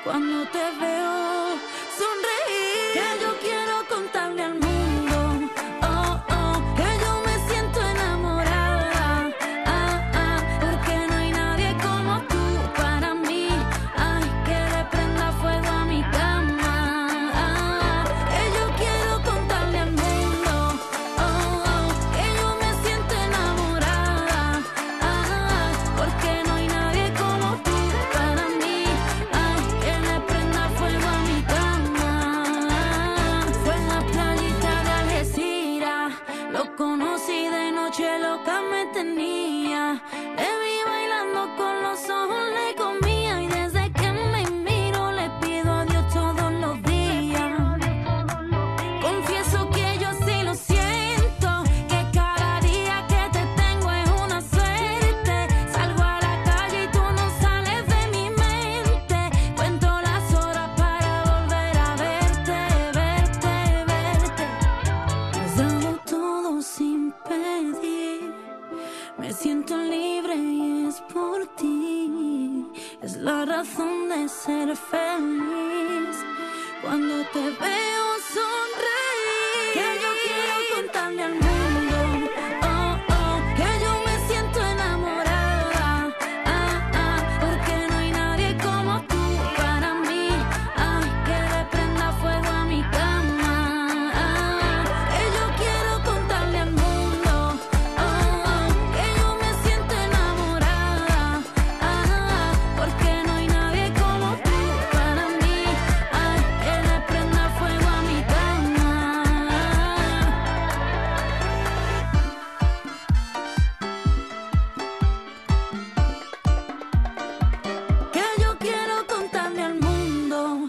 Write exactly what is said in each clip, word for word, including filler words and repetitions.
cuando te veo sonreír. Que yo quiero contarle al mundo, oh, oh, que yo me siento enamorada, ah, ah, porque no hay nadie como tú para mí. Ay, que le prenda fuego a mi cama, ah, que yo quiero contarle al mundo, oh, oh, que yo me siento enamorada, ah, porque no hay nadie como tú para mí. Ay, que le prenda fuego a mi cama. Fue en la playita de Algeciras, lo conocí de noche, loca me tenía. Le vi bailando con los ojos, le comía, y desde que me miro le pido a Dios todos los días. Confieso que yo sí lo siento, que cada día que te tengo es una suerte. Salgo a la calle y tú no sales de mi mente. Cuento las horas para volver a verte, verte, verte. Me has dado todo sin pedir. Me siento libre y es por ti. Es la razón de ser feliz. Cuando te veo sonreír, que yo quiero contarle al mundo, oh, oh, que yo me siento enamorada, ah, ah, porque no hay nadie como tú para mí. Ay, que le prenda fuego a mi cama, ah, que yo quiero contarle al mundo, oh, oh, que yo me siento enamorada, ah, porque no hay nadie como tú para mí. Ay, que le prenda fuego a mi cama. Que yo quiero contarle al mundo.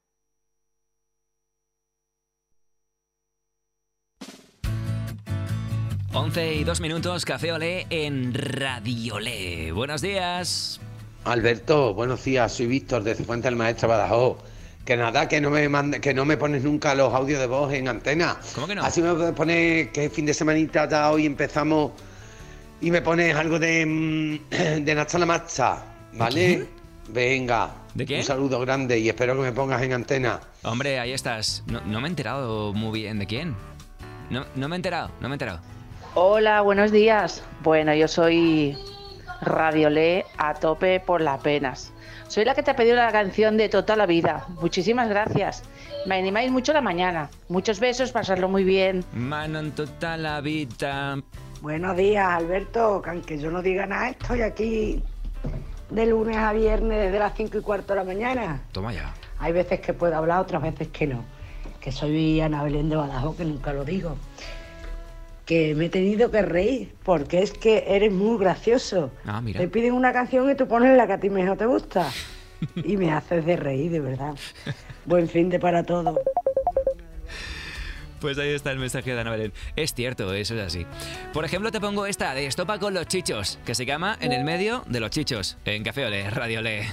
once y dos minutos, Café Olé en Radio Olé. Buenos días. Alberto, buenos días, soy Víctor de Cifuentes del Maestro, Badajoz. Que nada, que no me mande, que no me pones nunca los audios de voz en antena. ¿Cómo que no? Así me puedes poner que fin de semanita ya hoy empezamos y me pones algo de, mm, de Nacha la Marcha, ¿vale? Venga. ¿De quién? Un saludo grande y espero que me pongas en antena. Hombre, ahí estás. No, no me he enterado muy bien de quién. No, no me he enterado, no me he enterado. Hola, buenos días. Bueno, yo soy Radiolé a tope por las penas. Soy la que te ha pedido la canción de Toda la Vida. Muchísimas gracias. Me animáis mucho la mañana. Muchos besos, pasarlo muy bien. Mano en toda la vida. Buenos días, Alberto. Que aunque yo no diga nada, estoy aquí de lunes a viernes desde las cinco y cuarto de la mañana. Toma ya. Hay veces que puedo hablar, otras veces que no. Que soy Ana Belén de Badajoz, que nunca lo digo. Que me he tenido que reír, porque es que eres muy gracioso. Ah, mira. Te piden una canción y tú pones la que a ti mejor te gusta. Y me haces de reír, de verdad. Buen fin de para todos. Pues ahí está el mensaje de Ana Belén. Es cierto, eso es así. Por ejemplo, te pongo esta de Estopa con los Chichos, que se llama En el medio de los Chichos, en Café Olé, Radio Olé.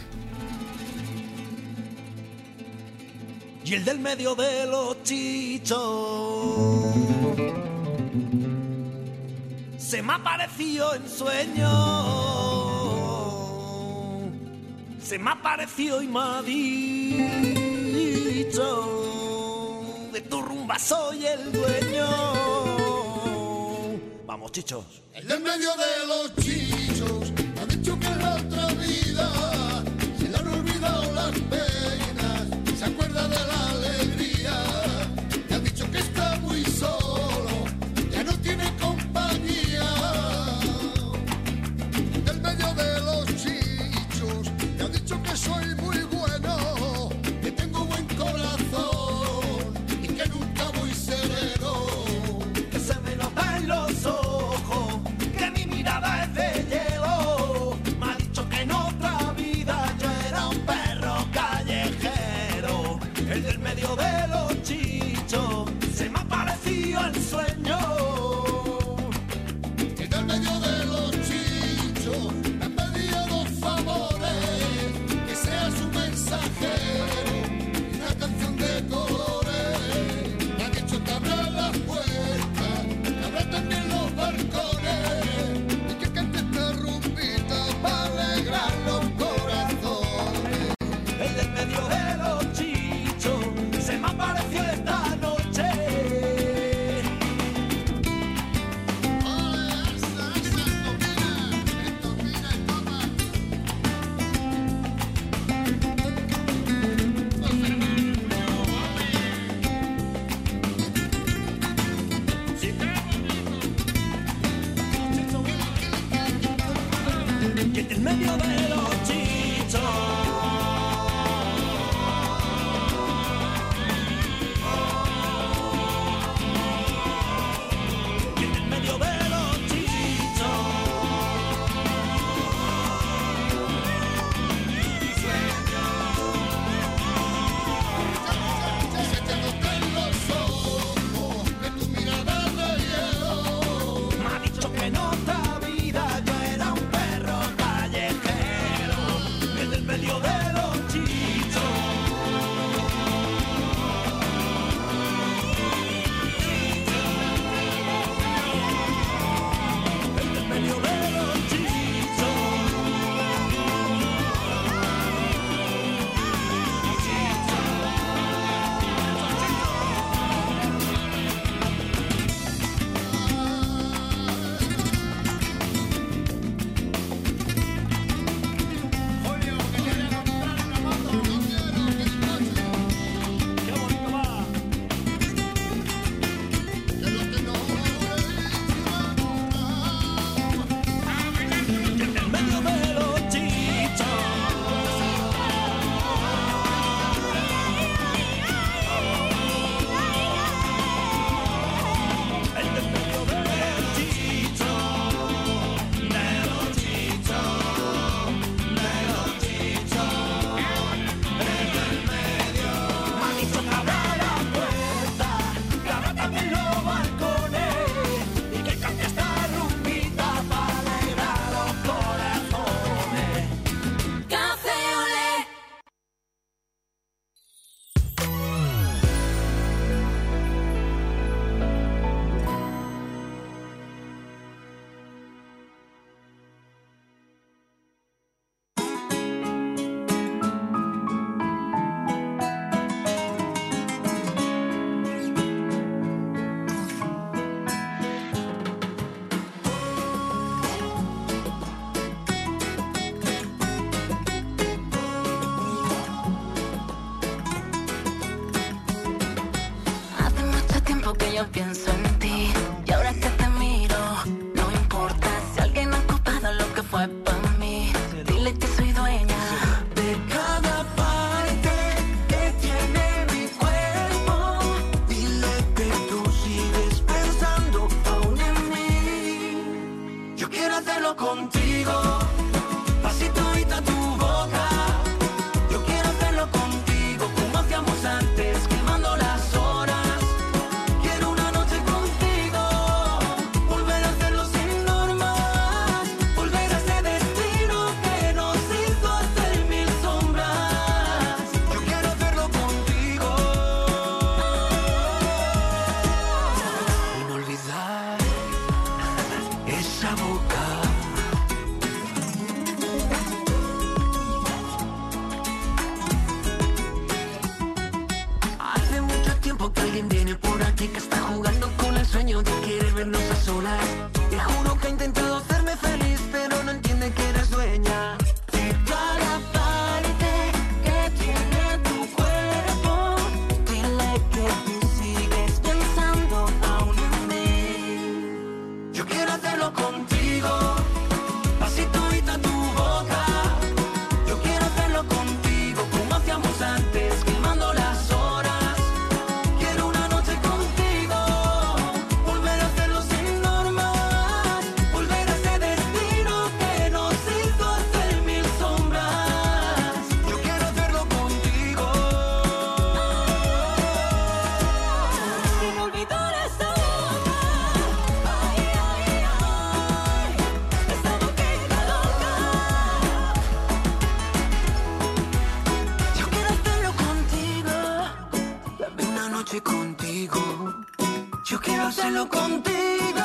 Y el del medio de los chichos se me apareció en sueño, se me apareció y me ha dicho, de tu rumba soy el dueño. Vamos, chichos. El del medio de los chichos ha dicho que en la otra vida se le han olvidado las penas, se acuerda de la alegría, le ha dicho que está muy solo, ya no tiene compañía. Del medio de los chichos le ha dicho que soy muy bueno, que tengo buen corazón y que nunca voy sereno. Que se me nota en los ojos que mi mirada es de hielo. yo pienso en ti. Y ahora que te miro, no importa si alguien ha ocupado lo que fue para mí. Dile que soy dueña de cada parte que tiene mi cuerpo. Dile que tú sigues pensando aún en mí. Yo quiero hacerlo contigo, pasito y tu boca. Yo quiero hacerlo contigo como hacíamos antes, quemando las horas. Quiero una noche contigo, volver a hacerlo sin normas, volver a ese destino que nos hizo hacer mil sombras. Yo quiero hacerlo contigo y no olvidar esa boca. Hace mucho tiempo que alguien viene por aquí que está jugando con el sueño de querer vernos a solas. Te juro que ha intentado hacerme feliz, pero no entiende que eres dueña de cada parte que tiene tu cuerpo. Dile que tú sigues pensando aún en mí. Yo quiero hacerlo contigo, pasito y tu boca. Yo quiero hacerlo contigo como hacíamos antes, quemando las horas. Quiero una noche contigo, volver a hacerlo sin normas, volver a ese destino que nos hizo hacer mil sombras. Yo quiero hacerlo contigo sin olvidar esa boca. Ay, ay, ay, esa boquita loca. Yo quiero hacerlo contigo, dame una noche contigo. Yo quiero hacerlo contigo.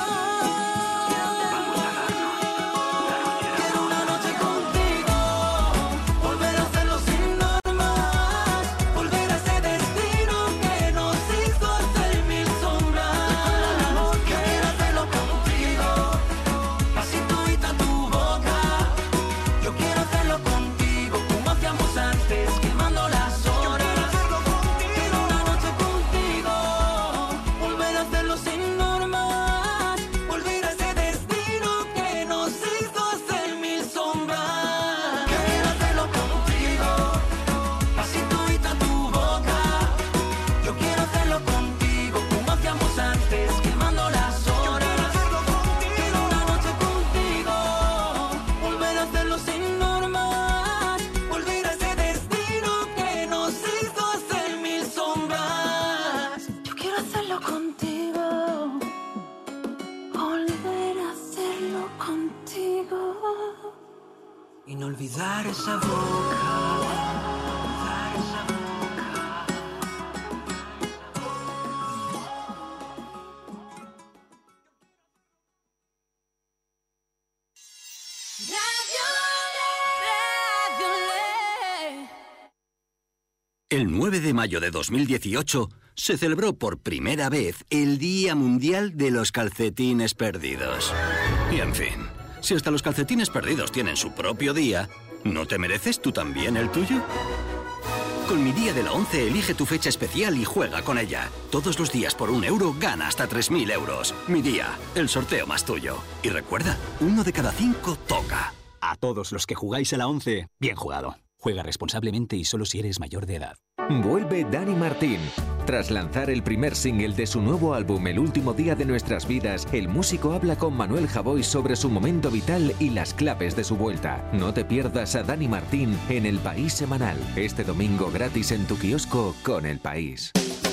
Quiero una noche contigo, volver a hacerlo sin normas, volver a ese destino que nos hizo hacer mil sombras. Yo quiero hacerlo contigo, pasito y tu boca. Yo quiero hacerlo contigo como hacíamos antes, quemando las horas. Quiero una noche contigo, volver a hacerlo sin normas, volver a ese destino que nos hizo hacer mil sombras. Yo quiero hacerlo contigo, pasito y tu boca. Yo quiero hacerlo contigo como hacíamos antes, quemando las horas. Quiero una noche contigo, volver a hacerlo sin normas, volver a ese destino que nos hizo hacer mil sombras. Yo quiero hacerlo contigo, volver a hacerlo contigo y no olvidar esa boca. Olvidar esa boca. El nueve de mayo de dos mil dieciocho se celebró por primera vez el Día Mundial de los Calcetines Perdidos. Y en fin, si hasta los calcetines perdidos tienen su propio día, ¿no te mereces tú también el tuyo? Con Mi Día de la ONCE elige tu fecha especial y juega con ella. Todos los días por un euro gana hasta tres mil euros. Mi Día, el sorteo más tuyo. Y recuerda, uno de cada cinco toca. A todos los que jugáis a la ONCE, bien jugado. Juega responsablemente y solo si eres mayor de edad. Vuelve Dani Martín. Tras lanzar el primer single de su nuevo álbum El último día de nuestras vidas, el músico habla con Manuel Javoy sobre su momento vital y las claves de su vuelta. No te pierdas a Dani Martín en El País Semanal. Este domingo gratis en tu kiosco con El País.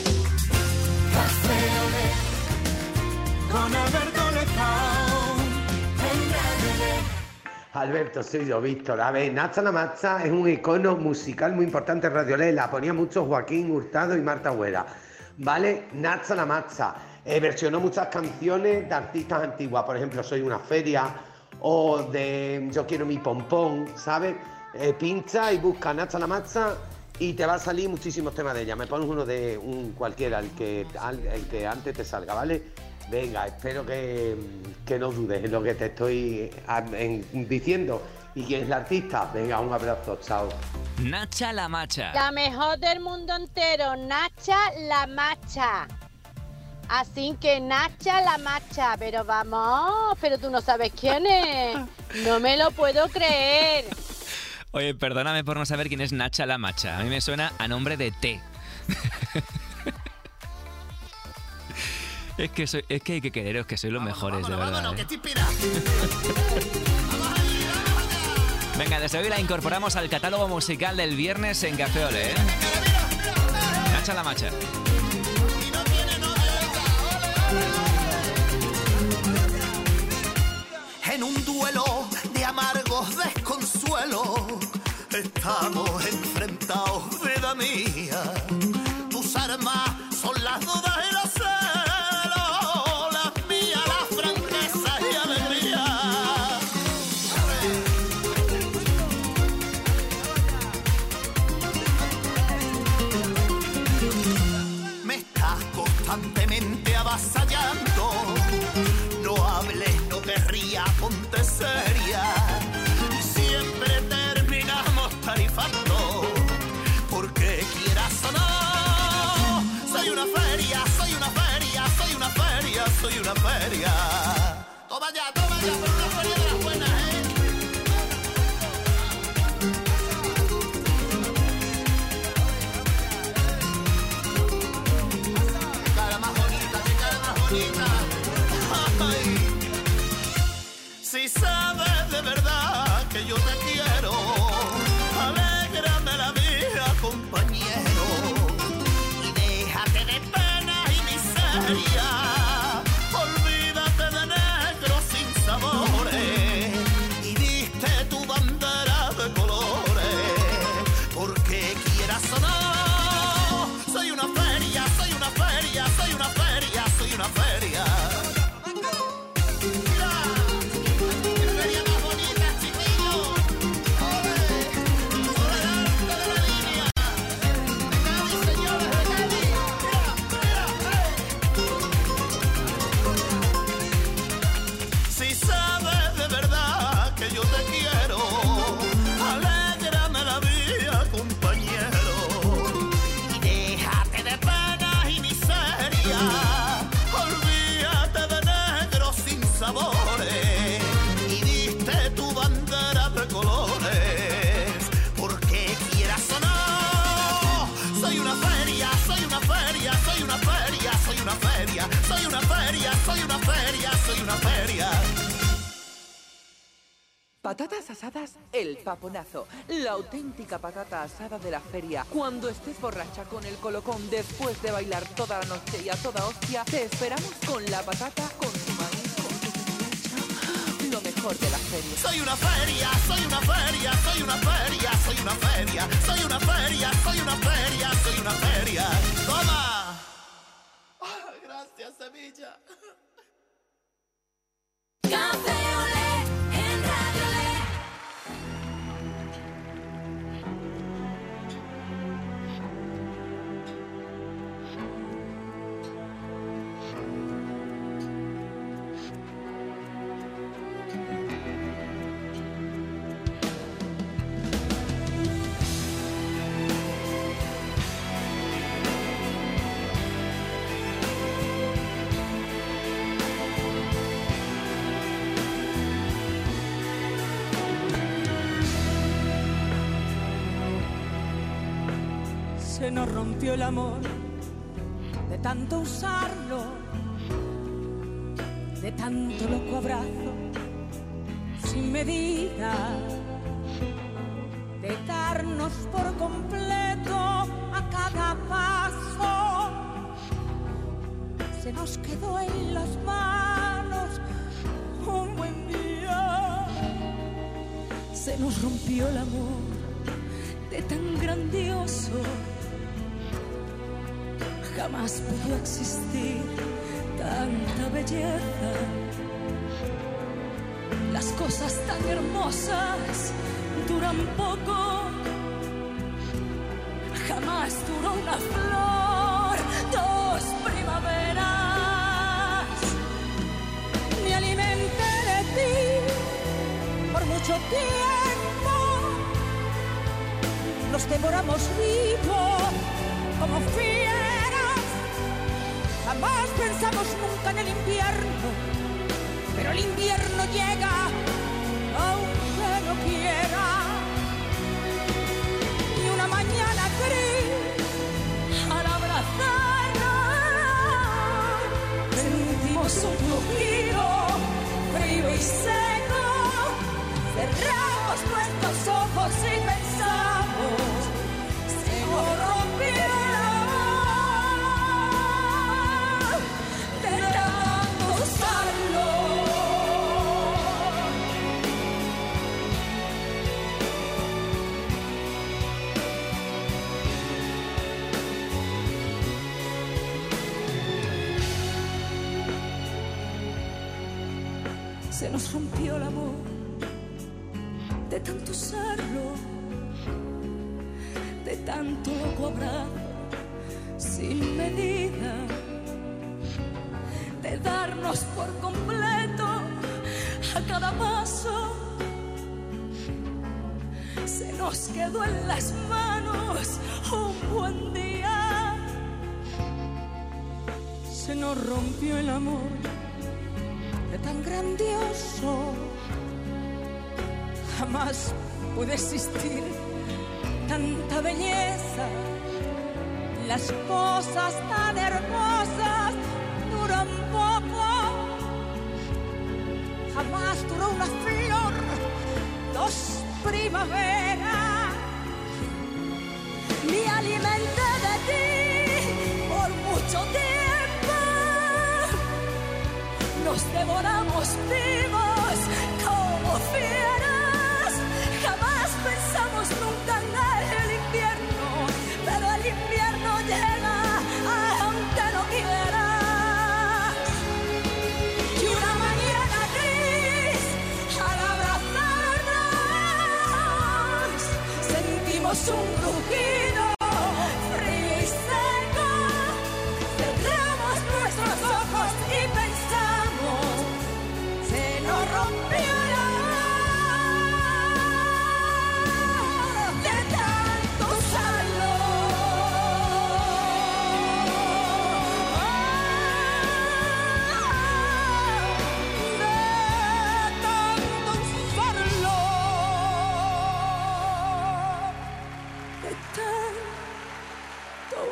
Con Alberto Lezao, en Radio Le. Alberto, soy yo, Víctor. A ver, Nacha la Macha es un icono musical muy importante en Radio Le. La ponía mucho Joaquín Hurtado y Marta Güera. ¿Vale? Nacha la Macha eh, versionó muchas canciones de artistas antiguas. Por ejemplo, Soy una feria o de Yo quiero mi pompón, ¿sabes? Eh, pincha y busca Nacha la Macha y te va a salir muchísimos temas de ella. Me pones uno de un cualquiera, el que, el que antes te salga, ¿vale? Venga, espero que, que no dudes en lo que te estoy en, diciendo. ¿Y quién es la artista? Venga, un abrazo, chao. Nacha la Macha. La mejor del mundo entero, Nacha la Macha. Así que Nacha la Macha, pero vamos, pero tú no sabes quién es. No me lo puedo creer. Oye, perdóname por no saber quién es Nacha la Macha. A mí me suena a nombre de té. Es que, soy, es que hay que quereros, que sois los mejores, vámonos, de verdad. Vámonos, ¿eh? Que venga, desde hoy la incorporamos al catálogo musical del viernes en Café Olé, ¿eh? Nacha la Macha. En un duelo de amargos desconsuelos estamos enfrentados, vida mía. Tus armas son las dudas y los celos, las mías, la franqueza y alegría. Me estás constantemente avasallando. No hables, no te rías, ponte seria. Siempre terminamos tarifando, porque quieras o no. Soy una feria, soy una feria, soy una feria, soy una feria. Toma ya, toma ya, pero una feria de las buenas, ¿eh? Qué cara más bonita, qué cara más bonita. Ay. Si sabes de verdad que yo te quiero, alégrame la vida, compañero, y déjate de pena y miseria. Olvídate de negros sin sabores y viste tu bandera de colores, porque quieras o no, soy una feria, soy una feria, soy una feria, soy una feria. Y viste tu bandera de colores, porque quieras o no, soy una feria, soy una feria, soy una feria, soy una feria, soy una feria, soy una feria, soy una feria. Patatas asadas El Paponazo, la auténtica patata asada de la feria. Cuando estés borracha con el colocón después de bailar toda la noche y a toda hostia, te esperamos con la patata, con tu maíz, con tu salchicha, lo mejor de la feria. Soy una feria, soy una feria, soy una feria, soy una feria, soy una feria, soy una feria, soy una feria. ¡Toma! Oh, gracias, Sevilla. Café Olé en Radio Olé. Se nos rompió el amor de tanto usarlo, de tanto loco abrazo sin medida, de darnos por completo a cada paso. Se nos quedó en las manos un buen día. Se nos rompió el amor de tan grandioso. Jamás pudo existir tanta belleza. Las cosas tan hermosas duran poco. Jamás duró una flor, dos primaveras. Me alimenté de ti por mucho tiempo. Nos devoramos vivos como fieras. Jamás pensamos nunca en el invierno, pero el invierno llega aunque no quiera. Y una mañana gris, al abrazarnos, sentimos un rugido frío y seco. Cerramos nuestros ojos y pensamos, se nos rompió el amor de tanto usarlo. Se nos rompió el amor de tanto usarlo, de tanto loco abrazo sin medida, de darnos por completo a cada paso. Se nos quedó en las manos un buen día, se nos rompió el amor de tan grandioso. Jamás puede existir tanta belleza. Las cosas tan hermosas duran poco. Jamás duró una flor dos primaveras. Me alimenté de ti por mucho tiempo. Nos devoramos vivos como fieras. Jamás pensamos nunca en el invierno, pero el invierno llega aunque no quieras. Y una mañana gris, al abrazarnos, sentimos un rugido frío y seco. Cerramos nuestros ojos y pensamos, se nos rompió el amor de tanto usarlo. De tanto usarlo. De tanto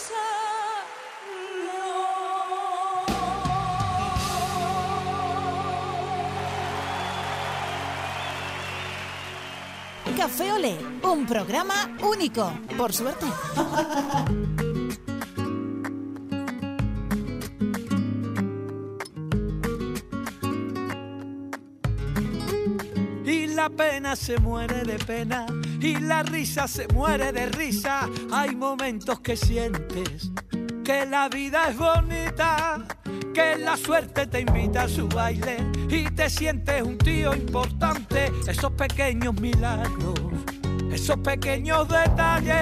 Café Olé, un programa único, por suerte. Y la pena se muere de pena y la risa se muere de risa. Hay momentos que sientes que la vida es bonita, que la suerte te invita a su baile y te sientes un tío importante. Esos pequeños milagros, esos pequeños detalles.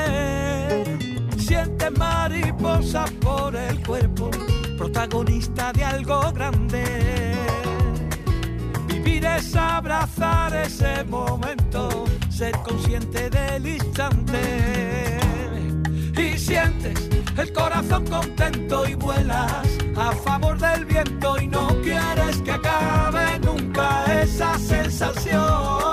Sientes mariposas por el cuerpo, protagonista de algo grande. Vivir es abrazar ese momento, ser consciente del instante. Y sientes el corazón contento y vuelas a favor del viento y no quieres que acabe nunca esa sensación.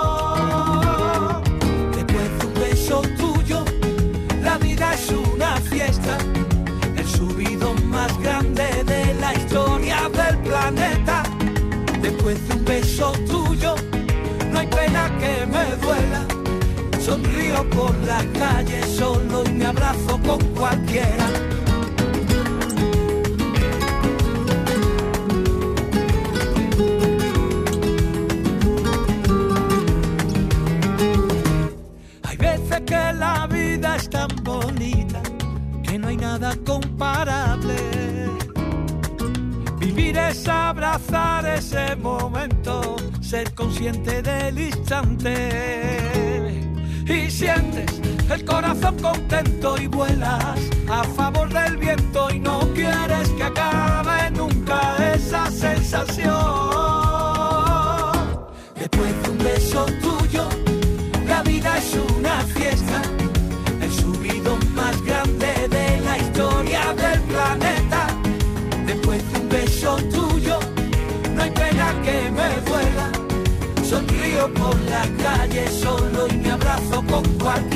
Después de un beso tuyo, la vida es una fiesta, el subidón más grande de la historia del planeta. Después de un beso tuyo, no hay pena que me duela. Sonrío por la calle solo y me abrazo con cualquiera. Hay veces que la vida es tan bonita que no hay nada comparable. Vivir es abrazar ese momento, ser consciente del instante. Y sientes el corazón contento y vuelas a favor del viento y no quieres que acabe nunca esa sensación. Después de un beso tuyo, la vida es una fiesta, el subidón más grande de la historia del planeta.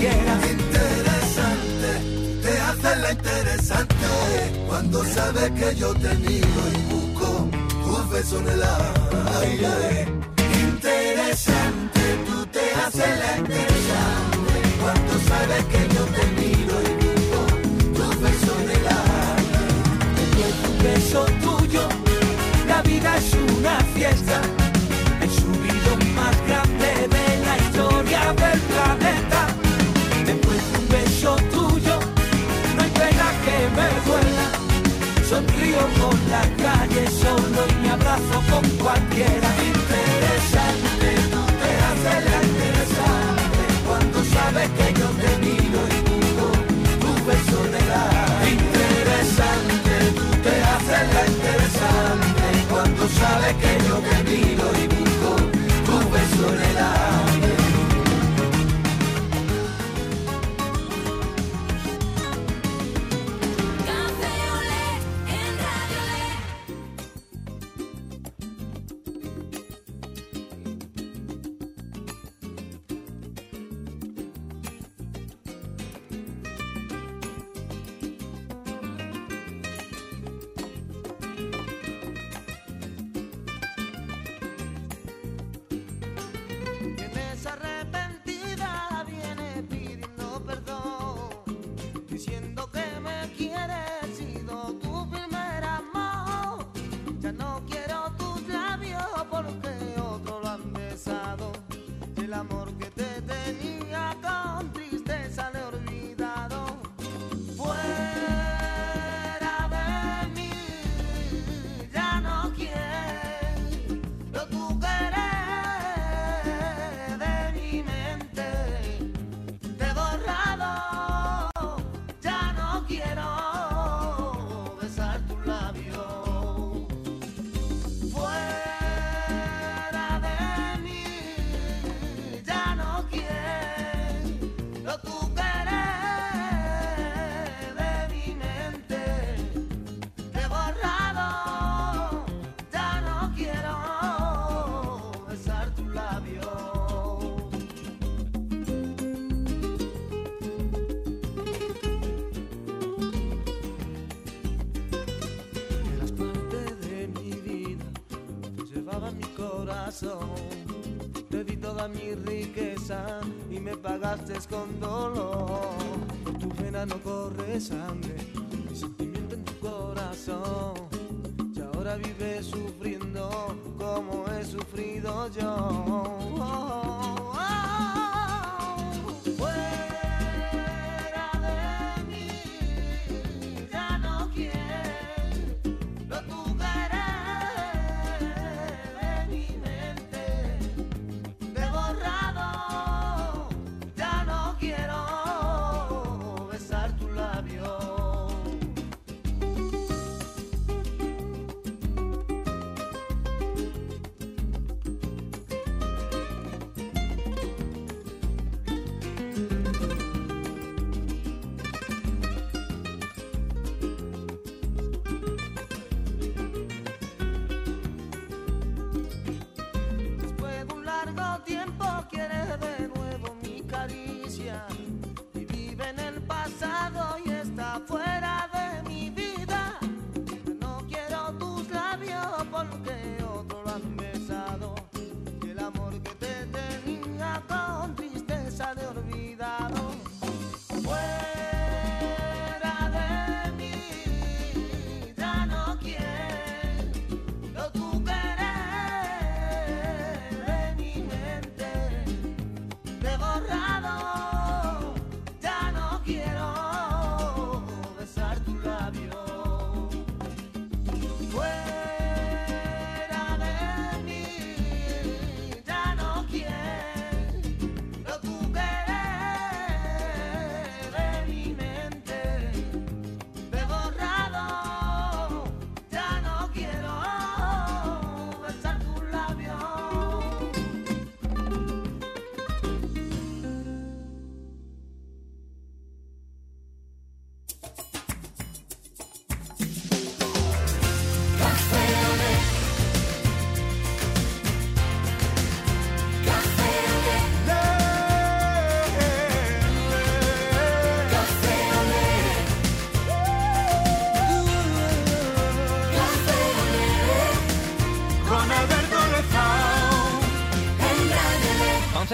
cualquiera. Interesante, te haces la interesante cuando sabes que yo te miro y busco tus besos en el aire. Interesante, tú te haces la interesante cuando sabes que yo te miro y busco tus besos en el aire. Después de un beso tuyo, la vida es una fiesta. El subidón más grande de la historia del planeta. Después de un beso tuyo, no hay pena que me duela. Sonrío por la calle solo y me abrazo con cualquiera. Interesante, tú te haces la interesante cuando sabes que yo te miro y busco tus besos en el aire. Interesante, tú te haces la interesante cuando sabes que yo te miro y busco tus besos en el aire. Café Olé en Radio Olé. Vienes arrepentida, viene pidiendo perdón, diciendo que me quieres, he sido tu primer amor. Ya no quiero tus labios porque otro lo han besado. El amor que te tenía con tristeza le he olvidado. Fuera de mí, ya no quiero tu querer de mi mente. Te he borrado, ya no quiero besar tus labios. Fuera de mí, ya no quiero tu querer de mi mente. Te he borrado, ya no quiero besar tus labios. Eras parte de mi vida, tú llevabas mi corazón. Te di toda mi riqueza y me pagaste con dolor. Por tu pena no corre sangre, mi sentimiento en tu corazón. Y ahora vives sufriendo como he sufrido yo. Fuera de mí, ya no quiero tu querer de mi mente. Te he borrado, ya no quiero besar tu labio.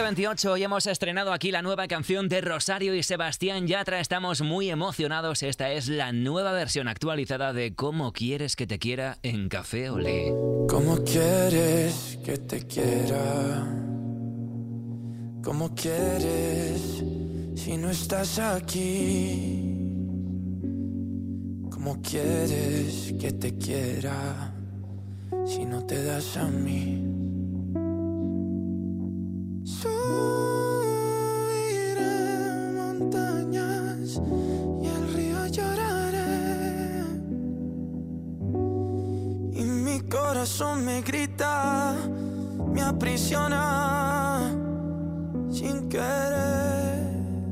veintiocho, hoy hemos estrenado aquí la nueva canción de Rosario y Sebastián Yatra. Estamos muy emocionados. Esta es la nueva versión actualizada de Cómo quieres que te quiera en Café Olé. ¿Cómo quieres que te quiera? ¿Cómo quieres si no estás aquí? ¿Cómo quieres que te quiera si no te das a mí? Subiré montañas y el río lloraré, y mi corazón me grita, me aprisiona sin querer.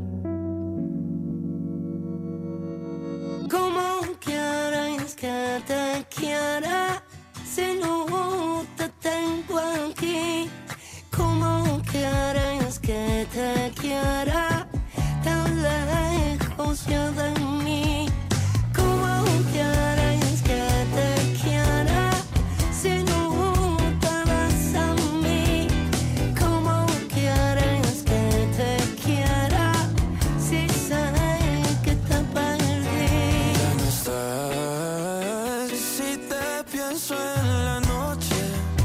¿Cómo quieres que te quiera si no te tengo aquí? ¿Cómo quieres que te quiera tan lejos ya de mí? ¿Cómo quieres que te quiera si no te das a mí? ¿Cómo quieres que te quiera si sé que te perdí? Ya no estás. Si te pienso en la noche,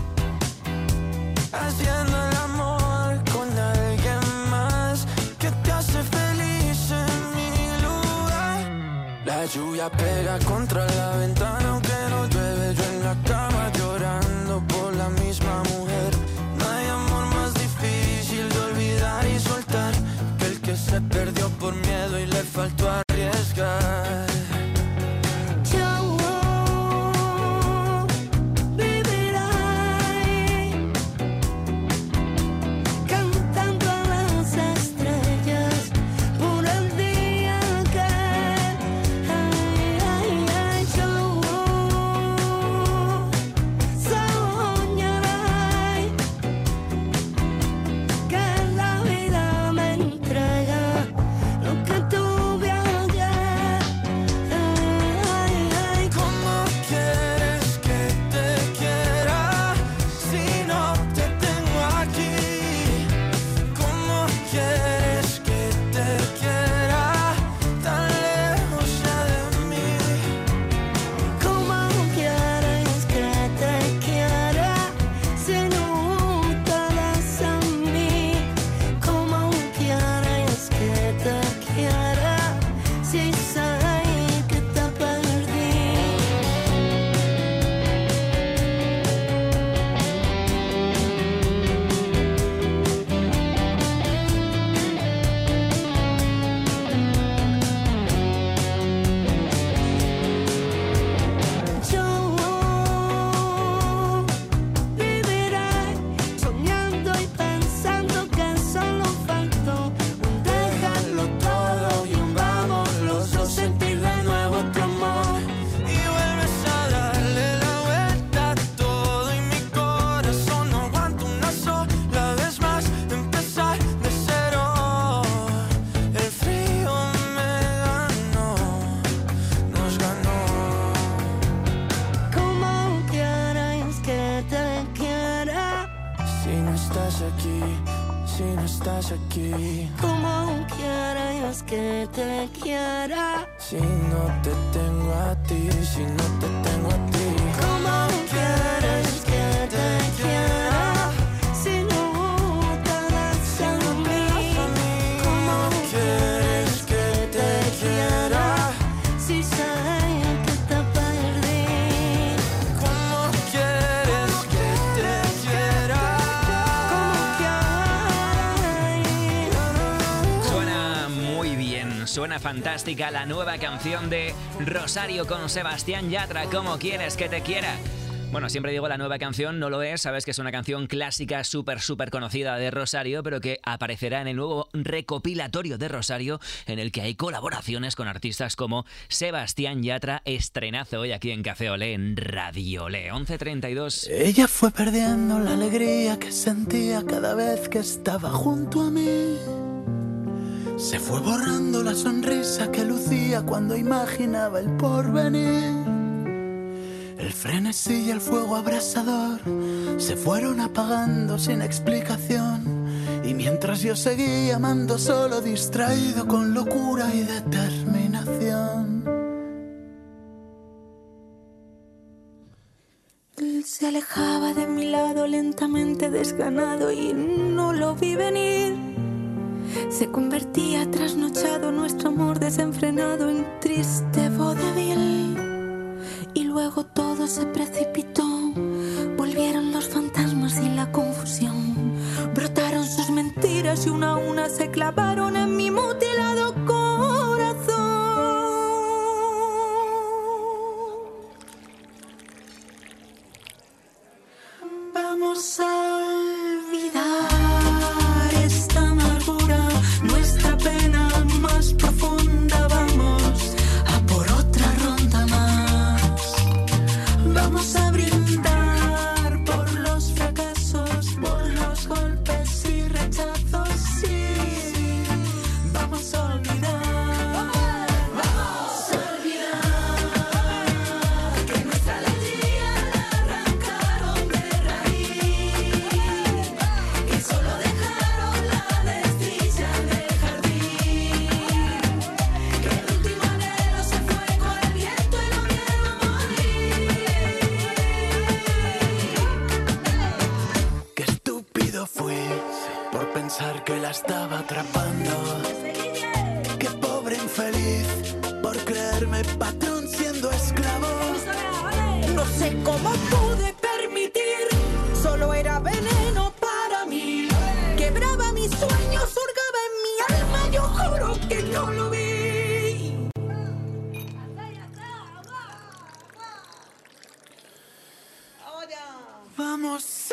haciendo el amor con alguien más que te hace feliz en mi lugar. La lluvia pega contra la ventana aunque no llueve, yo en la cama llorando por la misma mujer. No hay amor más difícil de olvidar y soltar que el que se perdió por miedo y le faltó arriesgar. Yo viviré cantando a las estrellas por el día que ay, ay, ay, yo soñaré que la vida me entrega lo que tuve ayer. Ay, ay, ¿Cómo quieres que te quiera si no te tengo aquí? ¿Cómo quieres que te quiera tan lejos ya de mí? ¿cómo quieres que te quiera si no te das a mí? ¿Cómo quieres que te quiera si sé que te perdí? Yo viviré soñando y pensando que solo faltó un dejarlo todo y un vamos los dos sentir de nuevo tu amor. Y vuelves a darle la vuelta a todo y mi corazón no aguanta una sola vez más empezar de cero. El frío me ganó, nos ganó. ¿Cómo quieres que te quiera? Si no estás aquí, si no estás aquí, ¿Cómo quieres que te quiera? si no te tengo a ti, si no te tengo a ti. ¿Cómo quieres que te quiera si no te das a mí? ¿Cómo quieres que te quiera si sé que te perdí? ¿Cómo quieres que te quiera? Suena muy bien, suena fantástica la nueva canción de Rosario con Sebastián Yatra, ¿Cómo quieres que te quiera? Bueno, siempre digo la nueva canción, no lo es, sabes que es una canción clásica súper, súper conocida de Rosario, pero que aparecerá en el nuevo recopilatorio de Rosario, en el que hay colaboraciones con artistas como Sebastián Yatra, estrenazo hoy aquí en Café Olé, en Radio Olé, once treinta y dos. Ella fue perdiendo la alegría que sentía cada vez que estaba junto a mí. Se fue borrando la sonrisa que lucía cuando imaginaba el porvenir. El frenesí y el fuego abrasador se fueron apagando sin explicación, y Y mientras yo seguía amando solo, distraído con locura y determinación. Él se alejaba de mi lado lentamente desganado y no lo vi venir. Se convertía trasnochado nuestro amor desenfrenado en triste vodevil. Y luego todo se precipitó. Volvieron los fantasmas y la confusión. Brotaron sus mentiras y una a una se clavaron en mi mutilado corazón. Vamos a olvidar esta amargura, nuestra pena más profunda. Vamos a por otra ronda más. Vamos a brindar por los fracasos, por los golpes y rechazos. Sí, vamos a olvidar. Vamos a olvidar que nuestra alegría la arrancaron de raíz, que solo dejaron la destilla del jardín, que el último anhelo se fue con el viento y lo vieron morir. Qué estúpido fui por pensar que la estaba atrapando. Qué pobre infeliz por creerme patrón siendo esclavo. No sé cómo pude permitir, solo era veneno para mí. Quebraba mis sueños, hurgaba en mi alma, yo juro que no lo vi. Vamos a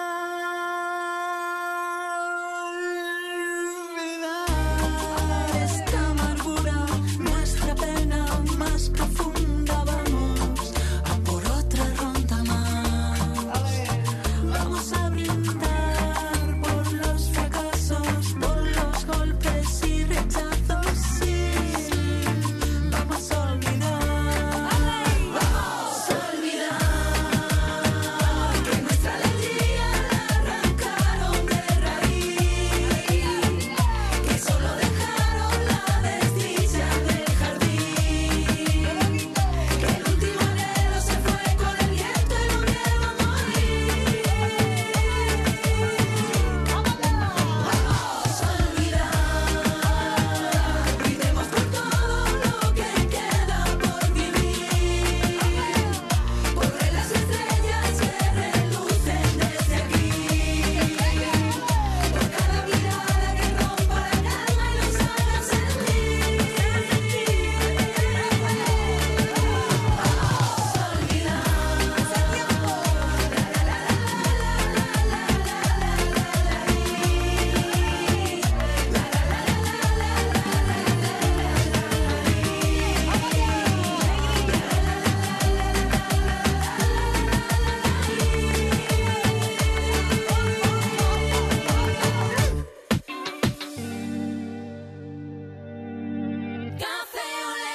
olvidar esta amargura, nuestra pena más profunda. Vamos a por otra ronda más. Vamos a brindar por los fracasos, por los golpes y rechazos. Sí, vamos a olvidar. Vamos a olvidar que nuestra alegría la arrancaron de raíz, que solo dejaron la destilla del jardín, que el último anhelo se fue con el viento y lo vieron morir. Vamos a olvidar, brindemos por todo lo que queda por vivir, por ver las estrellas que relucen desde aquí, por cada mirada que rompa la calma y nos haga sentir. Café Olé.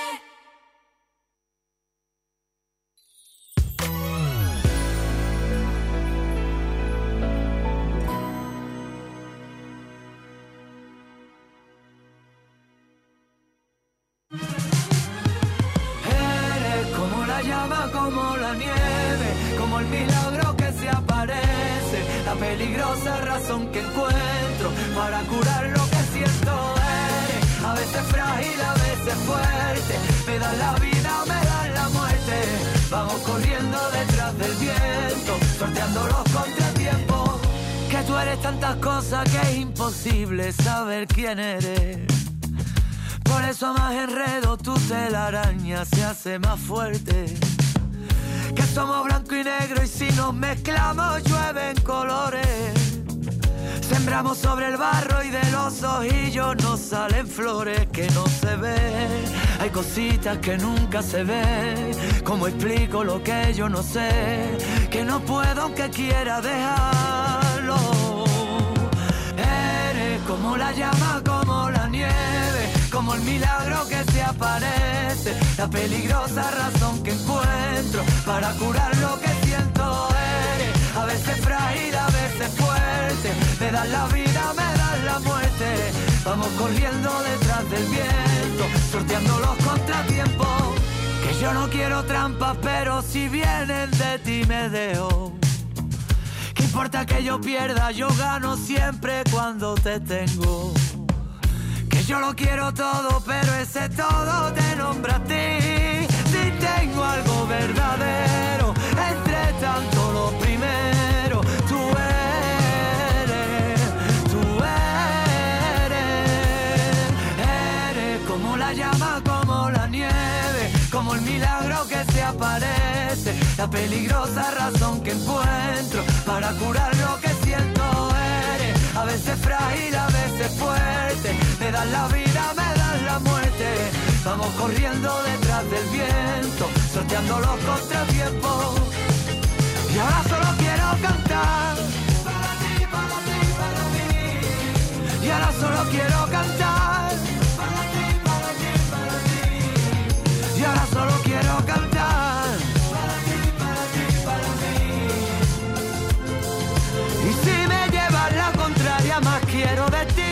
Eres como la llama, como la nieve, como el milagro que se aparece, la peligrosa razón que encuentro para curar lo que siento. Eres a veces frágil, a veces fuerte, me das la vida, me das la muerte. Vamos corriendo detrás del viento, sorteando los contratiempos. Que tú eres tantas cosas que es imposible saber quién eres. Por eso más enredo tu telaraña se hace más fuerte. Que somos blanco y negro y si nos mezclamos llueven colores. Sembramos sobre el barro y de los ojillos nos salen flores que no se ven. Hay cositas que nunca se ven. ¿Cómo explico lo que yo no sé? Que no puedo aunque quiera dejarlo. Eres como la llama, como la nieve, como el milagro que se aparece, la peligrosa razón que encuentro para curar lo que siento. Eres a veces frágil, a veces fuerte, me das la vida, me das la muerte. Vamos corriendo detrás del viento, sorteando los contratiempos. Que yo no quiero trampas, pero si vienen de ti me dejo. ¿Qué importa que yo pierda? Yo gano siempre cuando te tengo. Que yo lo quiero todo, pero ese todo te nombra a ti. Si tengo algo verdadero, entre tanto lo primero, tú eres, tú eres. Eres como la llama, como la nieve, como el milagro que se aparece, la peligrosa razón que encuentro para curar lo que siento. Eres a veces frágil, a veces fuerte, me das la vida, me das la muerte. Vamos corriendo detrás del viento, sorteando los contratiempos. Y ahora solo quiero cantar para ti, para ti, para mí. Y ahora solo quiero cantar para ti, para ti, para mí. Y ahora solo quiero cantar para ti, para ti, para mí. Y si me llevas la contraria, más quiero de ti.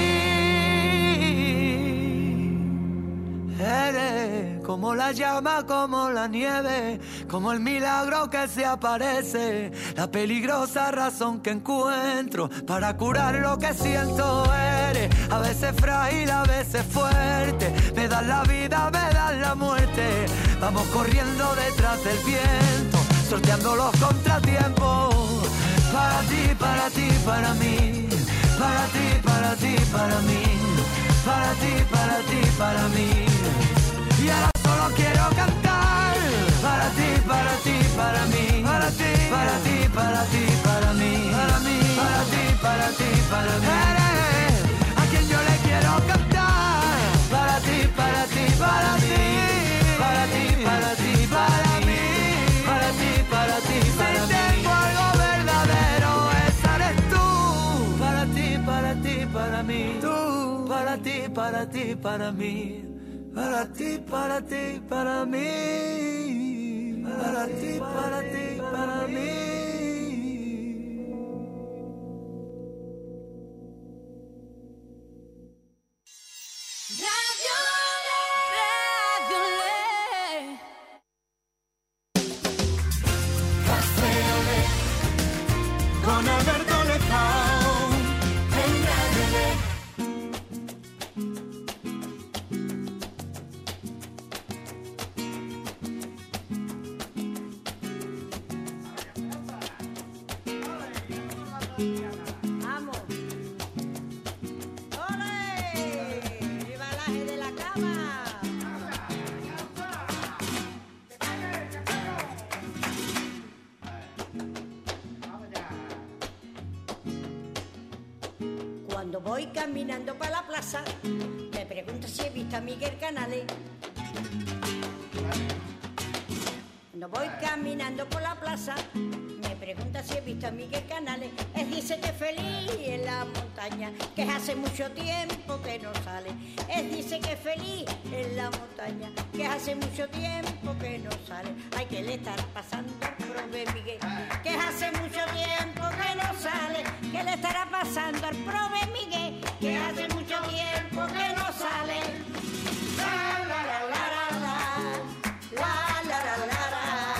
Eres como la llama, como la nieve, como el milagro que se aparece, la peligrosa razón que encuentro para curar lo que siento. Eres a veces frágil, a veces fuerte, me das la vida, me das la muerte. Vamos corriendo detrás del viento, sorteando los contratiempos. Para ti, para ti, para mí, para ti, para ti, para mí, para ti, para ti, para mí. Y ahora solo quiero cantar para ti, para ti, para mí, para ti, para ti, para ti, para mí, para mí, para ti, para ti, para mí. Eres a quien yo le quiero cantar para ti, para ti, para ti, para ti, para ti, para mí, para ti, para ti, para mí. Si tengo algo verdadero, esa eres tú. Para ti, para ti, para mí, tú, para ti, para ti, para mí. Para ti, para ti, para mí. Para ti, para ti, para mí. Radio Le, Café Olé, con Alberto Lezao, en Radio Le. Vamos. ¡Ole! ¡Viva el aje de la cama! Cuando voy caminando para la plaza, me pregunto si he visto a Miguel Canales. Cuando voy caminando por la plaza, me pregunta si he visto a Miguel Canales. Él dice que feliz en la montaña, que hace mucho tiempo que no sale. Él dice que feliz en la montaña, que hace mucho tiempo que no sale. Ay, que le estará pasando al prove Miguel, que hace mucho tiempo que no sale. Que le estará pasando al prove Miguel, que hace mucho tiempo que no sale. La, la, la, la, la, la, la, la, la, la, la.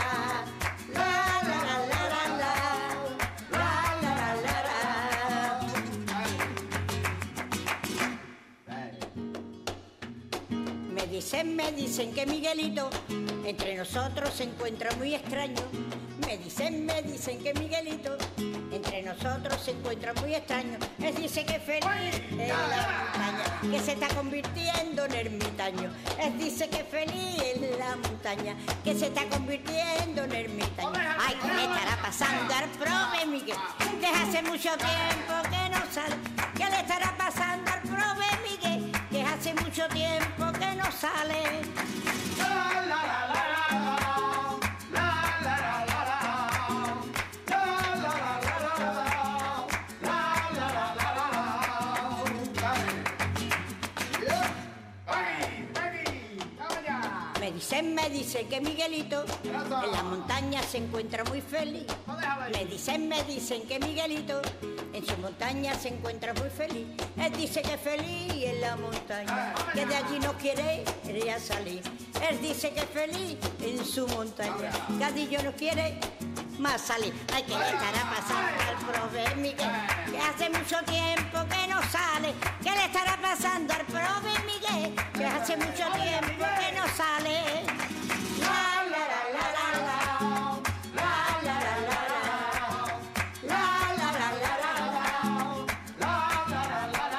Me dicen, me dicen que Miguelito entre nosotros se encuentra muy extraño. Me dicen, me dicen que Miguelito entre nosotros se encuentra muy extraño. Él dice que feliz en la montaña, que se está convirtiendo en ermitaño. Él dice que feliz en la montaña, que se está convirtiendo en ermitaño. Ay, ¿qué le estará pasando al prove Miguel? Que hace mucho tiempo que no sale. ¿Qué le estará pasando al prove Miguel? Que hace mucho tiempo que no sale. La, la, la, la, la, la, la, la, la. Me dicen, me dicen que Miguelito en la montaña se encuentra muy feliz. Me dicen, me dicen que Miguelito en su montaña se encuentra muy feliz. Él dice que es feliz en la montaña, que de allí no quiere ya salir. Él dice que es feliz en su montaña, que allí no quiere más salir. Ay, que le estará pasando al profe Miguel, que hace mucho tiempo que no sale. ¿Qué le estará pasando al profe Miguel, que hace mucho tiempo que no sale? La, la, la, la, la, la. La, la, la, la, la. La, la, la, la, la, la. La, la, la, la,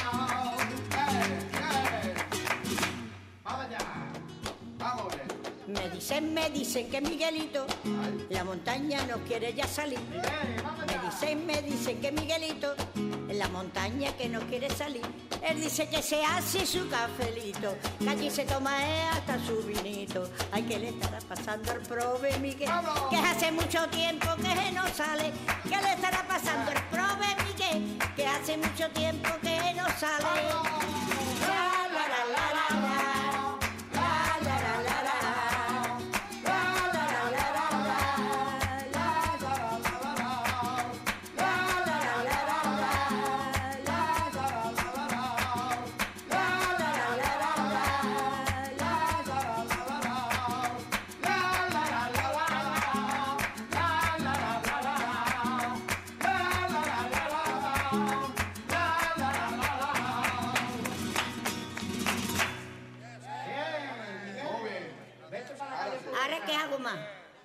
la. Me dicen, me dicen que Miguelito la montaña no quiere ya salir. Me dicen, me dicen que Miguelito en la montaña que no quiere salir. Él dice que se hace su cafelito, que allí se toma él hasta su vinito. Ay, que le estará pasando al profe Miguel, que hace mucho tiempo que no sale. ¿Qué le estará pasando al profe Miguel, que hace mucho tiempo que no sale? La, la, la, la, la, la. La, la, la, la, la. ¿Ahora qué hago más?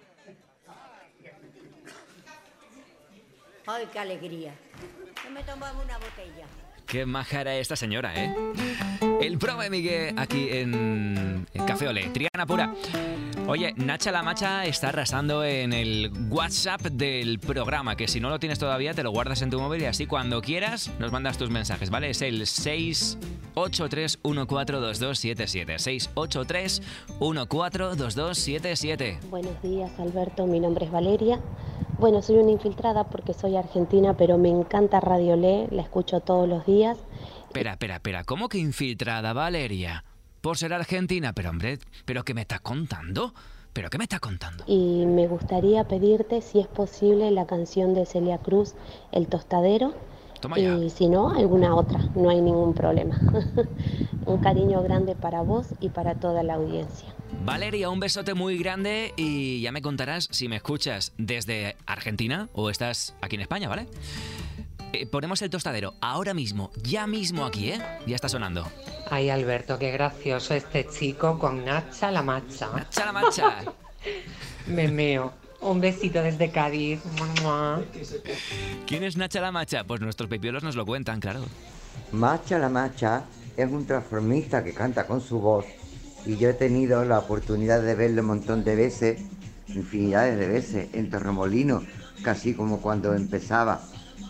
¡Ay, qué alegría! Yo me tomaba una botella. Qué maja era esta señora, ¿eh? El profe Miguel aquí en, en Café Olé, Triana pura. Oye, Nacha la Macha está arrasando en el WhatsApp del programa, que si no lo tienes todavía te lo guardas en tu móvil y así cuando quieras nos mandas tus mensajes, ¿vale? Es el seis ocho tres uno cuatro dos dos siete siete, seis ocho tres uno cuatro dos dos siete siete. Buenos días, Alberto, mi nombre es Valeria. Bueno, soy una infiltrada porque soy argentina, pero me encanta Radio Olé, la escucho todos los días. Espera, espera, espera, ¿cómo que infiltrada, Valeria? Por ser argentina, pero hombre, ¿pero qué me estás contando? ¿Pero qué me estás contando? Y me gustaría pedirte, si es posible, la canción de Celia Cruz, El Tostadero. Toma ya. Y si no, alguna otra, no hay ningún problema. Un cariño grande para vos y para toda la audiencia. Valeria, un besote muy grande y ya me contarás si me escuchas desde Argentina o estás aquí en España, ¿vale? Eh, ponemos El Tostadero ahora mismo, ya mismo aquí, ¿eh? Ya está sonando. Ay, Alberto, qué gracioso este chico con Nacha la Macha. Nacha la Macha. Me meo. Un besito desde Cádiz. ¡Mua! ¿Quién es Nacha la Macha? Pues nuestros pipiolos nos lo cuentan, claro. Nacha la Macha es un transformista que canta con su voz y yo he tenido la oportunidad de verlo un montón de veces, infinidades de veces, en Torremolinos, casi como cuando empezaba.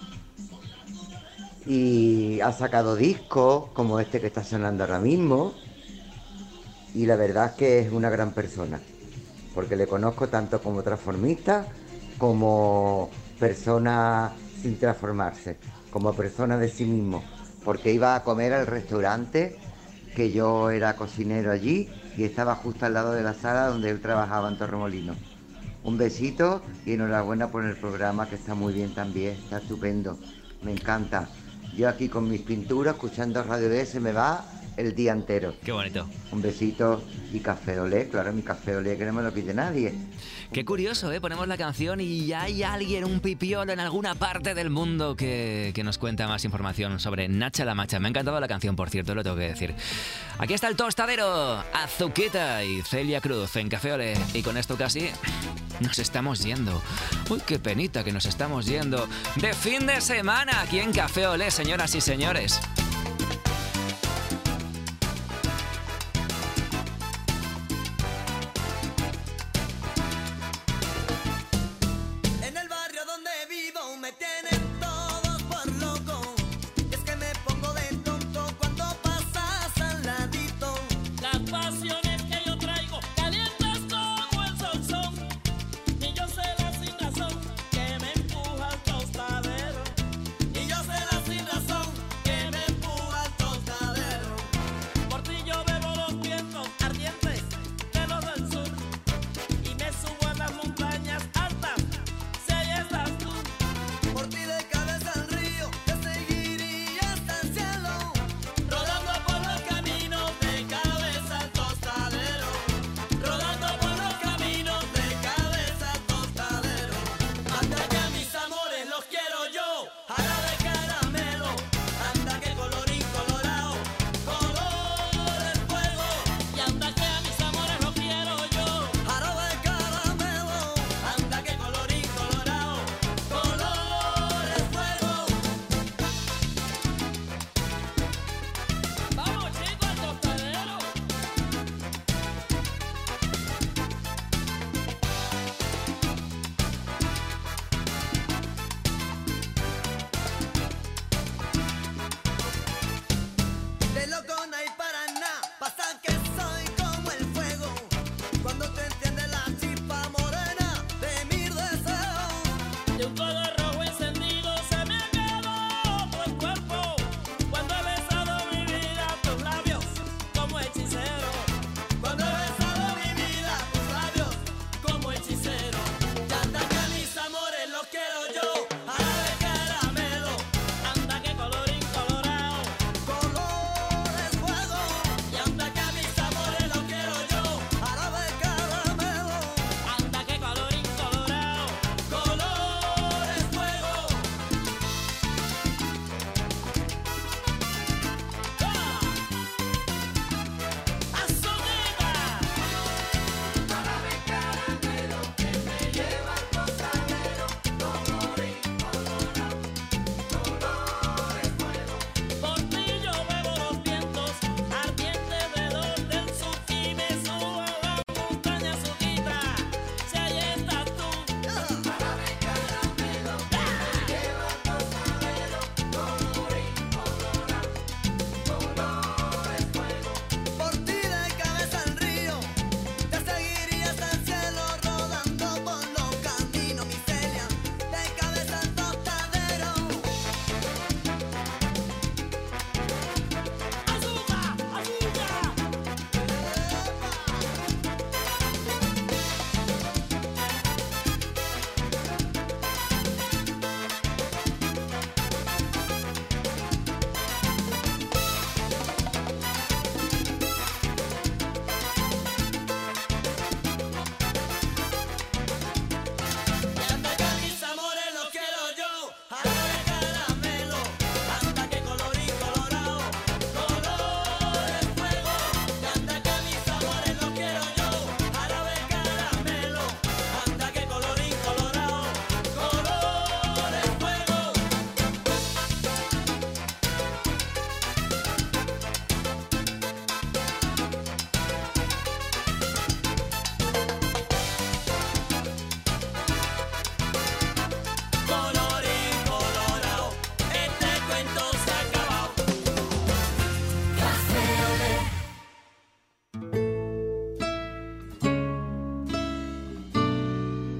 Y ha sacado discos como este que está sonando ahora mismo y la verdad es que es una gran persona porque le conozco tanto como transformista como persona sin transformarse, como persona de sí mismo, porque iba a comer al restaurante que yo era cocinero allí y estaba justo al lado de la sala donde él trabajaba en Torremolinos. Un besito y enhorabuena por el programa, que está muy bien también, está estupendo, me encanta. Yo aquí con mis pinturas, escuchando Radio D, se me va el día entero. Qué bonito. Un besito y Café Olé, claro, mi Café Olé que no me lo pide nadie. Qué curioso, ¿eh? Ponemos la canción y ya hay alguien, un pipiolo en alguna parte del mundo que, que nos cuenta más información sobre Nacha la Macha. Me ha encantado la canción, por cierto, lo tengo que decir. Aquí está El Tostadero, Azuquita y Celia Cruz en Café Olé. Y con esto casi nos estamos yendo. Uy, qué penita que nos estamos yendo. De fin de semana aquí en Café Olé, señoras y señores. En el barrio donde vivo me tienen todos por loco. Es que me pongo de tonto cuando pasas al ladito. Las pasiones que yo traigo calientas como el sol son. Y yo sé la sin razón que me empuja al tostadero. Y yo sé la sin razón que me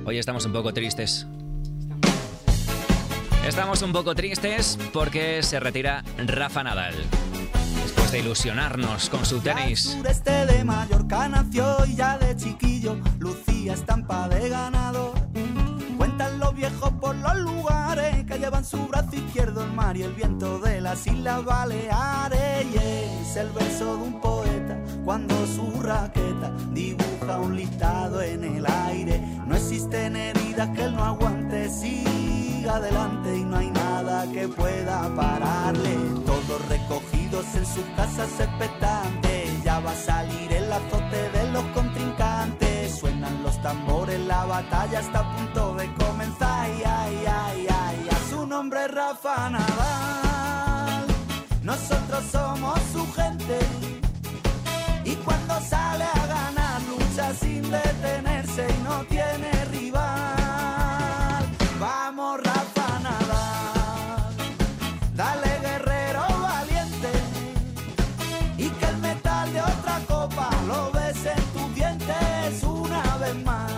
Hoy estamos un poco tristes. Estamos un poco tristes porque se retira Rafa Nadal. Después de ilusionarnos con su tenis. Sureste de Mallorca nació y ya de chiquillo lucía estampa de ganador. Cuentan los viejos por los lugares que llevan su brazo izquierdo el mar y el viento de las Islas Baleares. Y es el verso de un poeta cuando su raqueta dibuja un listado en el aire. No existen heridas que él no aguante, siga adelante y no hay nada que pueda pararle. Todos recogidos en sus casas expectantes, ya va a salir el azote de los contrincantes. Suenan los tambores, la batalla está a punto de comenzar. Ay, ay, ay, ay, a su nombre es Rafa Nadal. Nosotros somos su gente y cuando sale a ganar lucha sin detenerse y no tiene rival. Vamos Rafa Nadal, dale guerrero valiente y que el metal de otra copa lo ves en tus dientes una vez más.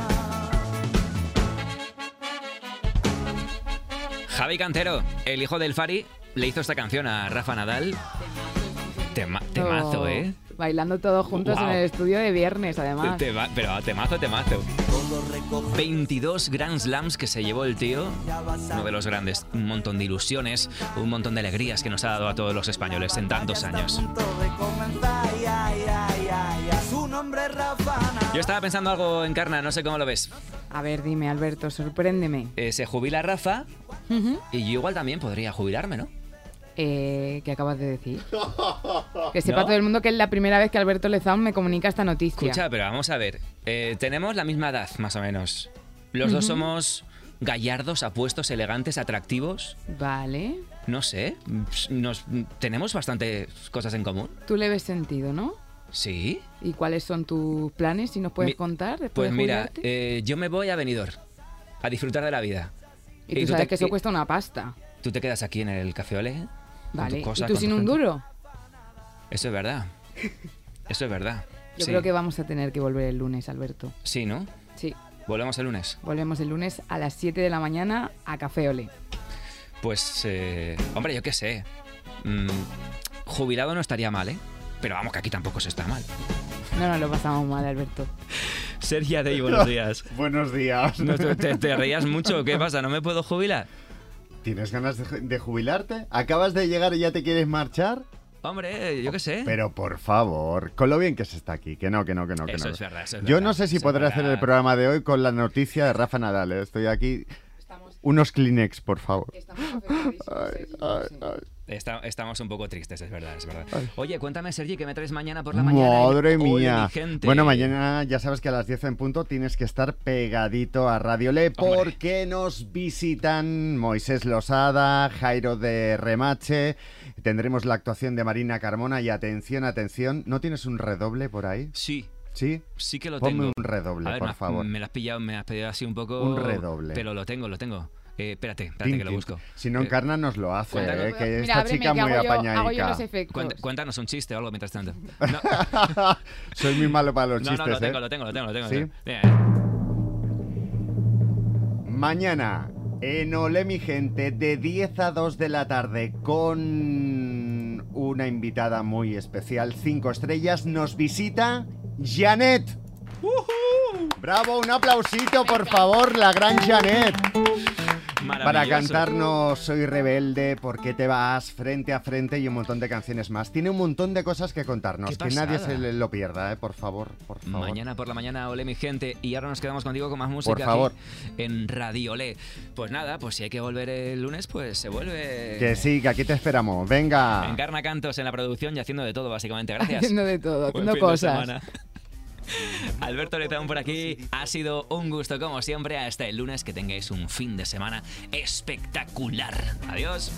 Javi Cantero, el hijo del Fari, le hizo esta canción a Rafa Nadal. Tema, temazo, ¿eh? Bailando todos juntos Wow. en el estudio de viernes, además. Tema- pero temazo, temazo. veintidós Grand Slams que se llevó el tío. Uno de los grandes. Un montón de ilusiones, un montón de alegrías que nos ha dado a todos los españoles en tantos años. Ay, ay, ay, ay, a su nombre es Rafa Nadal. Yo estaba pensando algo, Encarna, no sé cómo lo ves. A ver, dime, Alberto, sorpréndeme. Eh, se jubila Rafa Ujú. y yo igual también podría jubilarme, ¿no? Eh, ¿Qué acabas de decir? Que sepa ¿No? todo el mundo que es la primera vez que Alberto Lezán me comunica esta noticia. Escucha, pero vamos a ver. Eh, tenemos la misma edad, más o menos. Los dos Ujú. somos gallardos, apuestos, elegantes, atractivos. Vale. No sé. Nos, tenemos bastantes cosas en común. Tú le ves sentido, ¿no? Sí. ¿Y cuáles son tus planes? Si nos puedes Mi- contar después Pues de mira, jubilarte. eh, yo me voy a Benidorm a disfrutar de la vida. y tú sabes te- que eso y- cuesta una pasta. Tú te quedas aquí en el Café Olé. con Vale. tus cosas, ¿Y tú con sin tu un gente. duro? Eso es verdad. Eso es verdad. Yo Sí. creo que vamos a tener que volver el lunes, Alberto. Sí, ¿no? Sí. Volvemos el lunes. Volvemos el lunes a las siete de la mañana a Café Ole. Pues, eh, hombre, yo qué sé. Mm, jubilado no estaría mal, ¿eh? Pero vamos, que aquí tampoco se está mal. No nos lo pasamos mal, Alberto. Sergio Dey, buenos días. Buenos días. No, te, te- te reías mucho. ¿Qué pasa? ¿No me puedo jubilar? ¿Tienes ganas de, de jubilarte? ¿Acabas de llegar y ya te quieres marchar? Hombre, yo qué sé. Pero por favor, con lo bien que se está aquí. Que no, que no, que no, que Eso no. es verdad, eso es Yo verdad. no sé si Eso es podré hacer verdad. el programa de hoy con la noticia de Rafa Nadal. ¿eh? Estoy aquí. Unos Kleenex, por favor. Ay, ay, ay. Está- estamos un poco tristes, es verdad, es verdad. Ay. Oye, cuéntame, Sergi, ¿qué me traes mañana por la mañana? Madre en Ole, mía. mi gente? Bueno, mañana ya sabes que a las diez en punto tienes que estar pegadito a Radio Le porque nos visitan Moisés Losada, Jairo de Remache, tendremos la actuación de Marina Carmona y atención, atención, ¿no tienes un redoble por ahí? Sí. ¿Sí? Sí que lo Ponme tengo. un redoble, A ver, por me has- favor. Me lo has pillado, me has pedido así un poco... Un redoble. Pero lo tengo, lo tengo. Eh, espérate, espérate Tin, que lo tin. busco. Si no, Eh, Encarna nos lo hace, cuéntanos- eh, que Mira, esta ábreme, chica que muy hago yo- hago yo apañadica. los efectos. cuenta- cuéntanos un chiste o algo mientras tanto. Soy muy malo para los No, chistes, no, lo tengo, ¿eh? lo tengo, lo tengo, lo tengo. ¿Sí? Mira, Mañana en Ole mi gente de diez a dos de la tarde con una invitada muy especial, cinco estrellas, nos visita Janet. Bravo, un aplausito por favor, la gran Janet. Para Maravilloso. cantarnos Soy rebelde, ¿Por qué te vas? Frente a frente y un montón de canciones más. Tiene un montón de cosas que contarnos, Qué que nadie pasada. se le- lo pierda, ¿eh? Por favor, por favor. Mañana por la mañana, Ole mi gente. Y ahora nos quedamos contigo con más música Por favor. aquí en Radio Ole. Pues nada, pues si hay que volver el lunes, pues se vuelve. Que sí, que aquí te esperamos. Venga. Encarna Cantos en la producción y haciendo de todo, básicamente. Gracias. Haciendo de todo, Buen haciendo fin de cosas. semana. Alberto Lezón por aquí. Ha sido un gusto como siempre. Hasta el lunes. Que tengáis un fin de semana espectacular. Adiós.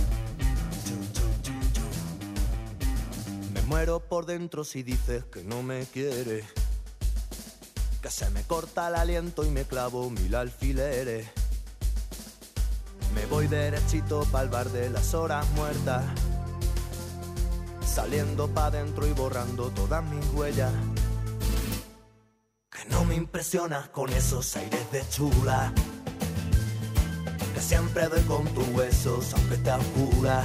Me muero por dentro si dices que no me quieres, que se me corta el aliento y me clavo mil alfileres. Me voy derechito pa'l bar de las horas muertas, saliendo pa' dentro y borrando todas mis huellas. Que no me me impresionas con esos aires de chula, que siempre doy con tus huesos aunque te oscura.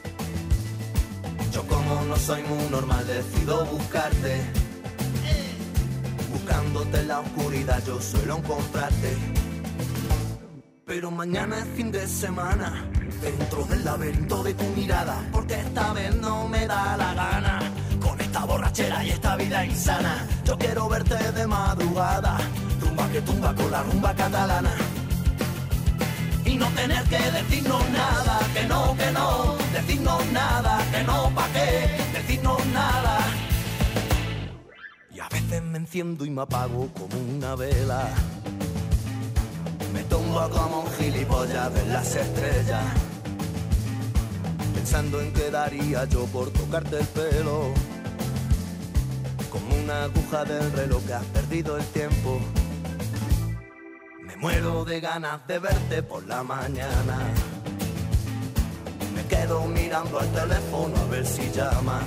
Yo como no soy muy normal decido buscarte, buscándote en la oscuridad yo suelo encontrarte. Pero mañana es fin de semana, dentro del laberinto de tu mirada, porque esta vez no me da la gana. Con esta borrachera y esta vida insana, yo quiero verte de madrugada, tumba que tumba con la rumba catalana. Y no tener que decirnos nada, que no, que no, decirnos nada, que no, pa' qué, decirnos nada. Y a veces me enciendo y me apago como una vela, me tumbo como un gilipollas de las estrellas, pensando en qué daría yo por tocarte el pelo, como una aguja del reloj que has perdido el tiempo. Me muero de ganas de verte por la mañana, me quedo mirando al teléfono a ver si llama.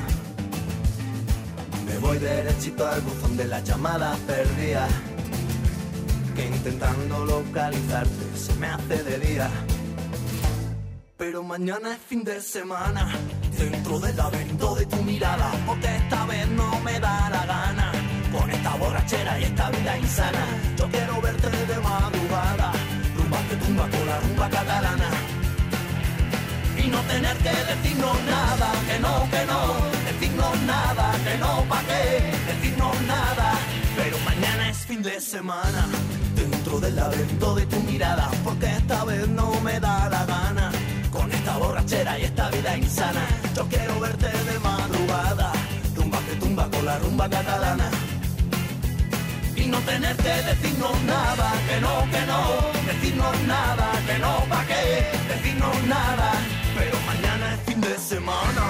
Me voy derechito al buzón de las llamadas perdidas, que intentando localizarte se me hace de día. Pero mañana es fin de semana, dentro del laberinto de tu mirada, porque esta vez no me da la gana. Con esta borrachera y esta vida insana, yo quiero verte de madrugada, rumba que tumba con la rumba catalana. Y no tener que decirnos nada, que no, que no, decirnos nada, que no, pa' qué, decirnos nada. Pero mañana es fin de semana, dentro del laberinto de tu mirada, porque esta vez no me da la gana. Con esta borrachera y esta vida insana, yo quiero verte de madrugada, tumba que tumba con la rumba catalana. Y no tener que decirnos nada, que no, que no, decirnos nada, que no, pa' qué, decirnos nada. Pero mañana es fin de semana.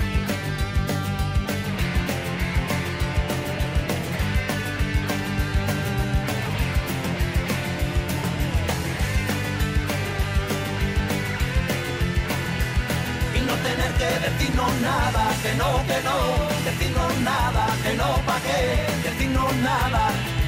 Tener que decirnos nada, que no, que no, decirnos nada, que no, pa' qué, decirnos nada.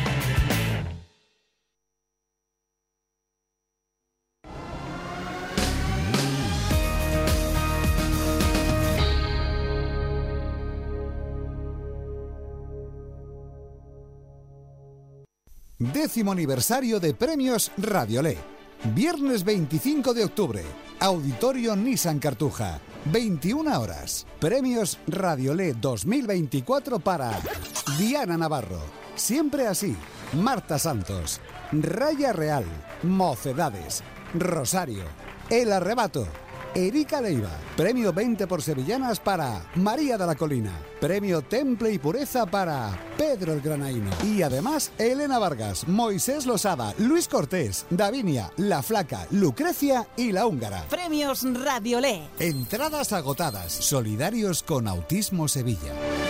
Décimo aniversario de Premios Radiolé. Viernes veinticinco de octubre. Auditorio Nissan Cartuja. veintiuna horas. Premios Radiolé dos mil veinticuatro para Diana Navarro, Siempre Así, Marta Santos, Raya Real, Mocedades, Rosario, El Arrebato, Erika Leiva. Premio veinte por Sevillanas para María de la Colina. Premio Temple y Pureza para Pedro el Granaíno. Y además Elena Vargas, Moisés Losada, Luis Cortés, Davinia, La Flaca, Lucrecia y La Húngara. Premios Radiolé. Entradas agotadas. Solidarios con Autismo Sevilla.